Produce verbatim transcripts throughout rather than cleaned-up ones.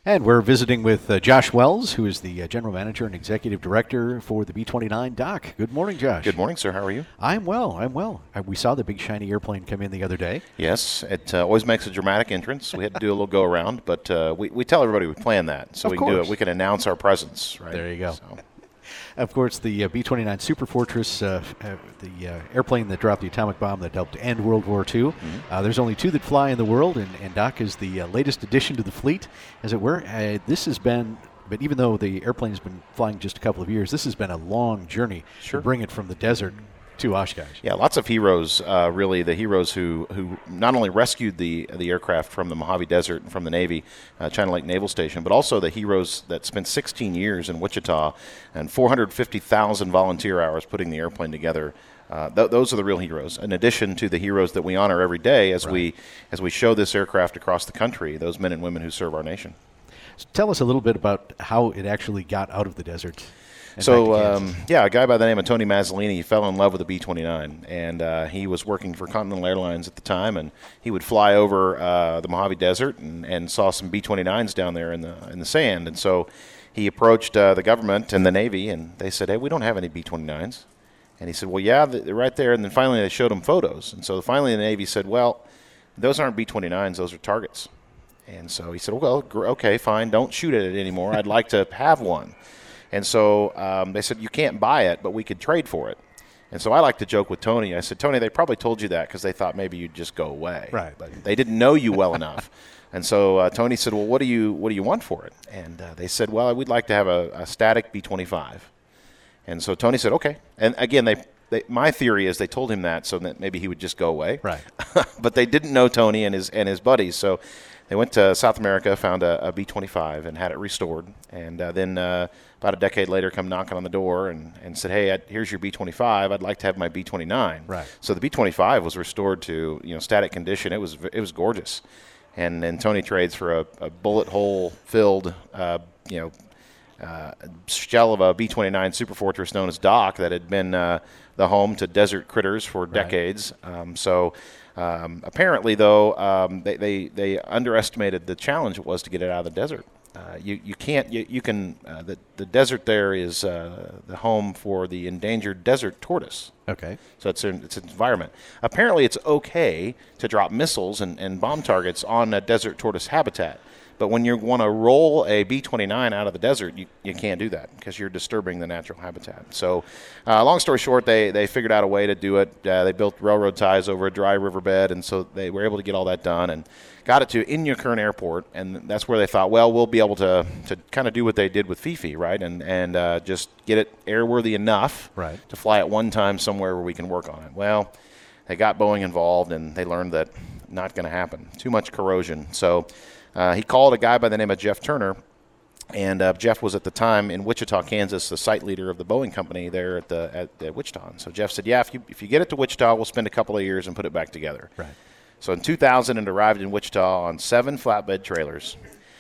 And we're visiting with uh, Josh Wells, who is the uh, General Manager and Executive Director for the B twenty-nine Dock. Good morning, Josh. Good morning, sir. How are you? I'm well. I'm well. Uh, we saw the big shiny airplane come in the other day. Yes. It uh, always makes a dramatic entrance. We had to do a little go-around, but uh, we, we tell everybody we plan that. So of we course. can do it. We can announce our presence. Right? There you go. So. Of course, the uh, B twenty-nine Super Fortress, uh, uh, the uh, airplane that dropped the atomic bomb that helped end World War Two. Mm-hmm. Uh, there's only two that fly in the world, and, and Dock is the uh, latest addition to the fleet, as it were. Uh, this has been, but even though the airplane has been flying just a couple of years, this has been a long journey sure. to bring it from the desert to Oshkosh. Yeah, lots of heroes, uh, really, the heroes who, who not only rescued the the aircraft from the Mojave Desert and from the Navy, uh, China Lake Naval Station, but also the heroes that spent sixteen years in Wichita and four hundred fifty thousand volunteer hours putting the airplane together. Uh, th- those are the real heroes, in addition to the heroes that we honor every day as, right. we, as we show this aircraft across the country, those men and women who serve our nation. So tell us a little bit about how it actually got out of the desert. So, um, yeah, a guy by the name of Tony Mazzolini fell in love with the B twenty-nine, and uh, he was working for Continental Airlines at the time, and he would fly over uh, the Mojave Desert and, and saw some B twenty-nines down there in the in the sand. And so he approached uh, the government and the Navy, and they said, hey, we don't have any B twenty-nines. And he said, well, yeah, they're right there. And then finally they showed him photos. And so finally the Navy said, well, those aren't B twenty-nines, those are targets. And so he said, well, okay, fine, don't shoot at it anymore. I'd like to have one. And so um, they said, you can't buy it, but we could trade for it. And so I like to joke with Tony. I said, Tony, they probably told you that because they thought maybe you'd just go away. Right. But they didn't know you well enough. And so uh, Tony said, well, what do you what do you want for it? And uh, they said, well, we'd like to have a, a static B twenty-five. And so Tony said, okay. And again, they, they my theory is they told him that so that maybe he would just go away. Right. But they didn't know Tony and his and his buddies. So they went to South America, found a, a B twenty-five, and had it restored. And uh, then uh, about a decade later, come knocking on the door and, and said, hey, I'd, here's your B twenty-five. I'd like to have my B twenty-nine. Right. So the B twenty-five was restored to you know static condition. It was it was gorgeous. And then Tony trades for a, a bullet hole filled uh, you know uh, shell of a B twenty-nine Super Fortress known as Dock that had been uh, the home to desert critters for right. decades. Um, so. Um, apparently, though, um, they, they, they underestimated the challenge it was to get it out of the desert. Uh, you, you can't, you, you can, uh, the, the desert there is uh, the home for the endangered desert tortoise. Okay. So it's an, it's an environment. Apparently, it's okay to drop missiles and, and bomb targets on a desert tortoise habitat. But when you want to roll a B twenty-nine out of the desert, you, you can't do that because you're disturbing the natural habitat. So uh, long story short, they, they figured out a way to do it. Uh, they built railroad ties over a dry riverbed, and so they were able to get all that done and got it to Inyokern Airport, and that's where they thought, well, we'll be able to, to kind of do what they did with Fifi, right, and, and uh, just get it airworthy enough right. to fly at one time somewhere where we can work on it. Well, they got Boeing involved, and they learned that not going to happen. Too much corrosion. So Uh, he called a guy by the name of Jeff Turner, and uh, Jeff was at the time in Wichita, Kansas, the site leader of the Boeing company there at the at, at Wichita. And so Jeff said, yeah, if you if you get it to Wichita, we'll spend a couple of years and put it back together. Right. So in two thousand, it arrived in Wichita on seven flatbed trailers,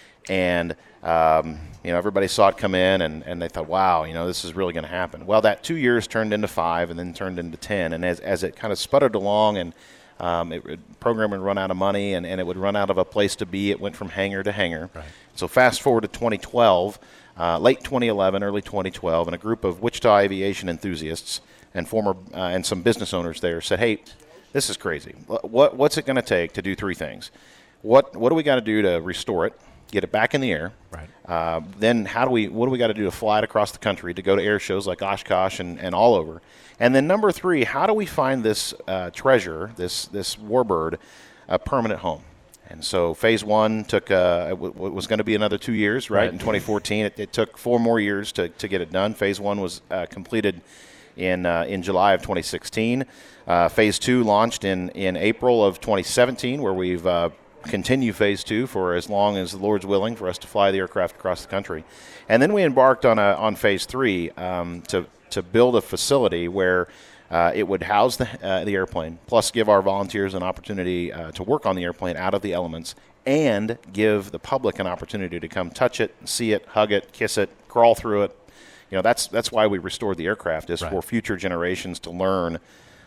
and um, you know everybody saw it come in, and, and they thought, wow, you know this is really going to happen. Well, that two years turned into five, and then turned into ten, and as as it kind of sputtered along and Um, it would, program would run out of money, and, and it would run out of a place to be. It went from hangar to hangar. Right. So fast forward to twenty twelve, uh, late twenty eleven, early twenty twelve, and a group of Wichita aviation enthusiasts and former uh, and some business owners there said, hey, this is crazy. What What's it going to take to do three things? What What do we got to do to restore it, get it back in the air? Right. Uh, then how do we? What do we got to do to fly it across the country, to go to air shows like Oshkosh and, and all over? And then number three, how do we find this uh, treasure, this this warbird, a permanent home? And so phase one took uh, it, w- it was going to be another two years, right? Right. In twenty fourteen, it, it took four more years to, to get it done. Phase one was uh, completed in uh, in July of twenty sixteen. Uh, phase two launched in in April of twenty seventeen, where we've uh, continue phase two for as long as the Lord's willing for us to fly the aircraft across the country. And then we embarked on a, on phase three um, to, to build a facility where uh, it would house the, uh, the airplane, plus give our volunteers an opportunity uh, to work on the airplane out of the elements, and give the public an opportunity to come touch it, see it, hug it, kiss it, crawl through it. You know, that's that's why we restored the aircraft, is right. for future generations to learn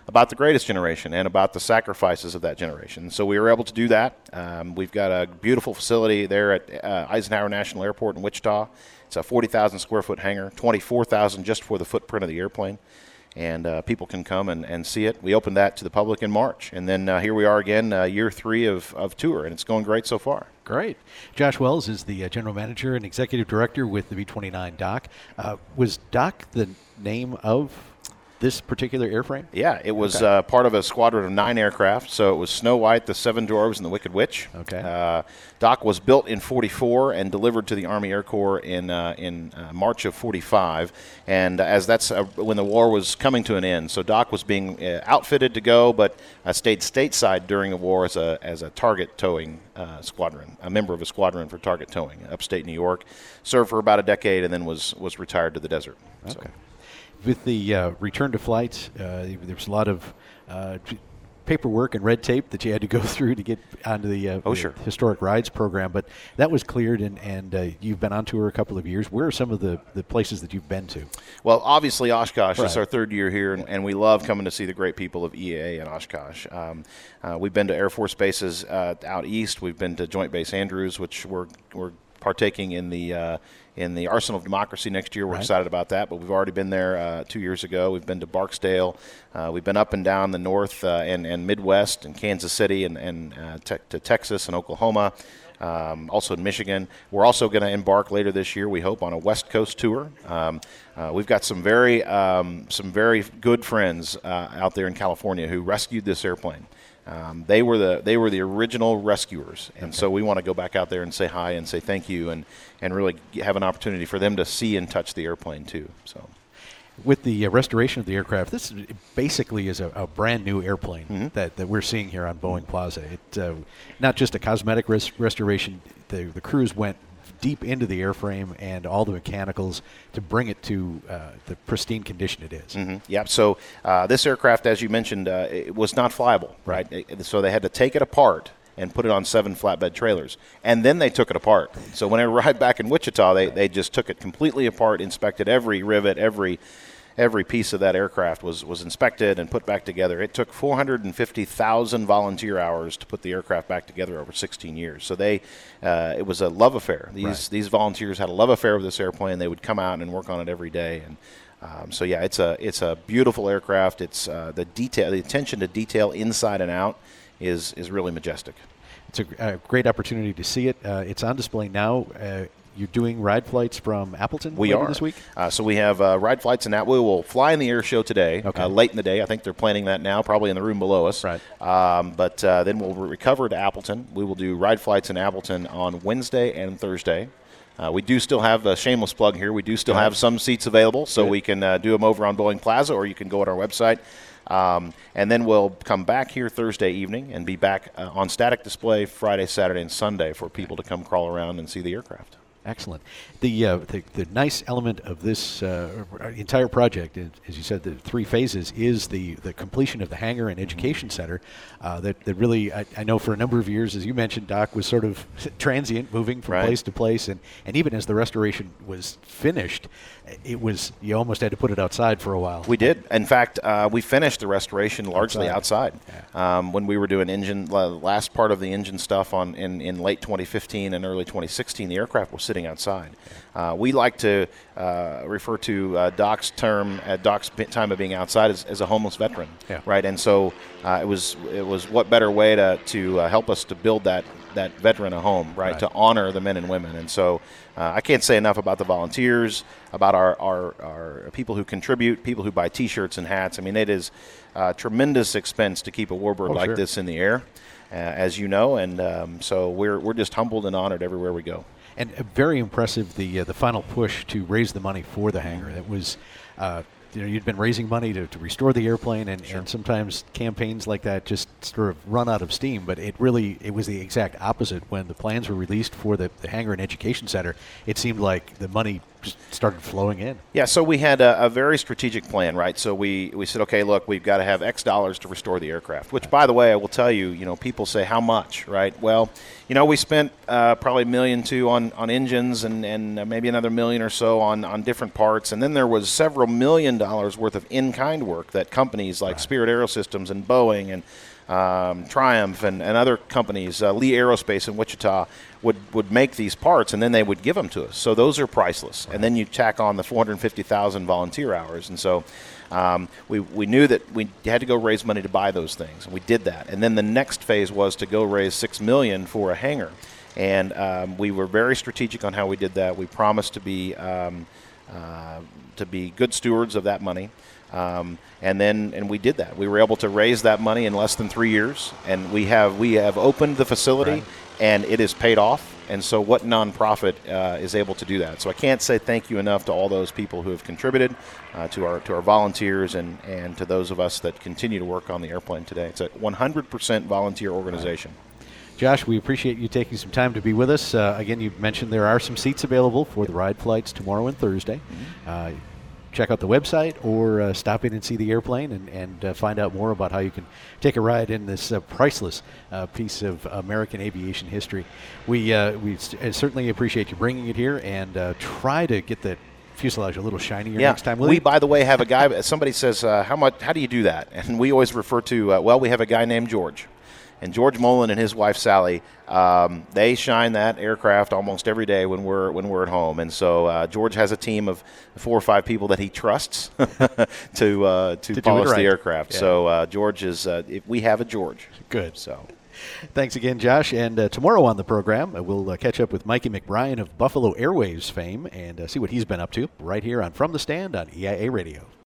about the greatest generation and about the sacrifices of that generation. So we were able to do that. Um, we've got a beautiful facility there at uh, Eisenhower National Airport in Wichita. It's a forty thousand square foot hangar, twenty-four thousand just for the footprint of the airplane. And uh, people can come and, and see it. We opened that to the public in March. And then uh, here we are again, uh, year three of, of tour, and it's going great so far. Great. Josh Wells is the uh, general manager and executive director with the B twenty-nine Doc. Uh, was Doc the name of this particular airframe? Yeah, it was okay. uh, part of a squadron of nine aircraft. So it was Snow White, the Seven Dwarves, and the Wicked Witch. Okay. Uh, Doc was built in forty-four and delivered to the Army Air Corps in uh, in uh, March of forty-five. And uh, as that's uh, when the war was coming to an end, so Doc was being uh, outfitted to go, but uh, stayed stateside during the war as a as a target towing uh, squadron, a member of a squadron for target towing, upstate New York. Served for about a decade and then was was retired to the desert. Okay. So. With the uh, return to flight, uh, there's a lot of uh, paperwork and red tape that you had to go through to get onto the, uh, oh, the sure. Historic Rides program, but that was cleared, and, and uh, you've been on tour a couple of years. Where are some of the, the places that you've been to? Well, obviously Oshkosh. Right. This is our third year here, and, and we love coming to see the great people of E A A and Oshkosh. Um, uh, we've been to Air Force bases uh, out east. We've been to Joint Base Andrews, which we're, we're partaking in the uh, in the Arsenal of Democracy next year. We're right. excited about that, but we've already been there uh, two years ago. We've been to Barksdale. Uh, we've been up and down the north uh, and, and Midwest and Kansas City and, and uh, te- to Texas and Oklahoma, um, also in Michigan. We're also going to embark later this year, we hope, on a West Coast tour. Um, uh, we've got some very, um, some very good friends uh, out there in California who rescued this airplane. Um, they were the they were the original rescuers, and okay. so we want to go back out there and say hi and say thank you, and, and really have an opportunity for them to see and touch the airplane too. So, with the uh, restoration of the aircraft, this is, basically is a, a brand new airplane mm-hmm. that, that we're seeing here on Boeing Plaza. It uh, not just a cosmetic res- restoration. The the crews went deep into the airframe and all the mechanicals to bring it to uh, the pristine condition it is. Mm-hmm. Yeah, so uh, this aircraft, as you mentioned, uh, it was not flyable, right? It, so they had to take it apart and put it on seven flatbed trailers. And then they took it apart. So when I arrived back in Wichita, they, they just took it completely apart, inspected every rivet, every every piece of that aircraft was, was inspected and put back together. It took four hundred fifty thousand volunteer hours to put the aircraft back together over sixteen years. So they, uh, it was a love affair. These right. these volunteers had a love affair with this airplane. They would come out and work on it every day. And um, so yeah, it's a it's a beautiful aircraft. It's uh, the detail, the attention to detail inside and out is is really majestic. It's a, a great opportunity to see it. Uh, it's on display now. Uh, You're doing ride flights from Appleton we later are. this week? Uh, so we have uh, ride flights in that. We will fly in the air show today, okay. uh, late in the day. I think they're planning that now, probably in the room below us. Right. Um, but uh, then we'll recover to Appleton. We will do ride flights in Appleton on Wednesday and Thursday. Uh, we do still have a shameless plug here. We do still Good. have some seats available, so Good. we can uh, do them over on Boeing Plaza, or you can go on our website. Um, and then we'll come back here Thursday evening and be back uh, on static display Friday, Saturday, and Sunday for people to come crawl around and see the aircraft. Excellent. The, uh, the the nice element of this uh, entire project, as you said, the three phases, is the, the completion of the hangar and education center. Uh, that, that really, I, I know for a number of years, as you mentioned, Doc, was sort of transient, moving from right. place to place, and, and even as the restoration was finished, it was you almost had to put it outside for a while. We did. In fact, uh, we finished the restoration largely outside. outside. Yeah. Um, when we were doing engine, uh, last part of the engine stuff on in, in late twenty fifteen and early twenty sixteen, the aircraft was sitting outside. Uh, we like to uh, refer to uh, Doc's term at Doc's time of being outside as, as a homeless veteran, yeah. right? And so uh, it was it was what better way to to uh, help us to build that that veteran a home, right? right? To honor the men and women. And so uh, I can't say enough about the volunteers, about our, our our people who contribute, people who buy T-shirts and hats. I mean, it is a tremendous expense to keep a warbird oh, like sure. this in the air, uh, as you know. And um, so we're we're just humbled and honored everywhere we go. And uh, very impressive, the uh, the final push to raise the money for the hangar. That was, uh, you know, you'd been raising money to, to restore the airplane, and, sure. and sometimes campaigns like that just sort of run out of steam. But it really, it was the exact opposite. When the plans were released for the, the hangar and education center, it seemed like the money just started flowing in. Yeah, so we had a, a very strategic plan, right? So we, we said, okay, look, we've got to have X dollars to restore the aircraft, which, by the way, I will tell you, you know, people say, how much, right? Well, you know, we spent uh, probably a million two on, on engines and, and uh, maybe another million or so on, on different parts. And then there was several million dollars worth of in-kind work that companies like right. Spirit Aerosystems and Boeing and Um, Triumph and, and other companies, uh, Lee Aerospace in Wichita, would, would make these parts, and then they would give them to us. So those are priceless. Right. And then you tack on the four hundred fifty thousand volunteer hours. And so um, we, we knew that we had to go raise money to buy those things, and we did that. And then the next phase was to go raise six million dollars for a hangar. And um, we were very strategic on how we did that. We promised to be um, uh, to be good stewards of that money. Um, and then, and we did that. We were able to raise that money in less than three years, and we have we have opened the facility, right. and it is paid off. And so, what nonprofit uh, is able to do that? So, I can't say thank you enough to all those people who have contributed, uh, to our to our volunteers, and and to those of us that continue to work on the airplane today. It's a one hundred percent volunteer organization. Right. Josh, we appreciate you taking some time to be with us. Uh, again, you mentioned there are some seats available for the ride flights tomorrow and Thursday. Mm-hmm. Uh, check out the website or uh, stop in and see the airplane and, and uh, find out more about how you can take a ride in this uh, priceless uh, piece of American aviation history. We uh, we st- certainly appreciate you bringing it here, and uh, try to get the fuselage a little shinier yeah. next time. We, by the way, have a guy, somebody says, uh, how much? How do you do that? And we always refer to, uh, well, we have a guy named George. And George Mullen and his wife Sally, um, they shine that aircraft almost every day when we're when we're at home. And so uh, George has a team of four or five people that he trusts to uh, to, to polish right. the aircraft. Yeah. So uh, George is uh, we have a George. Good. So. Thanks again, Josh. And uh, tomorrow on the program, uh, we'll uh, catch up with Mikey McBrien of Buffalo Airways fame and uh, see what he's been up to right here on From the Stand on E I A Radio.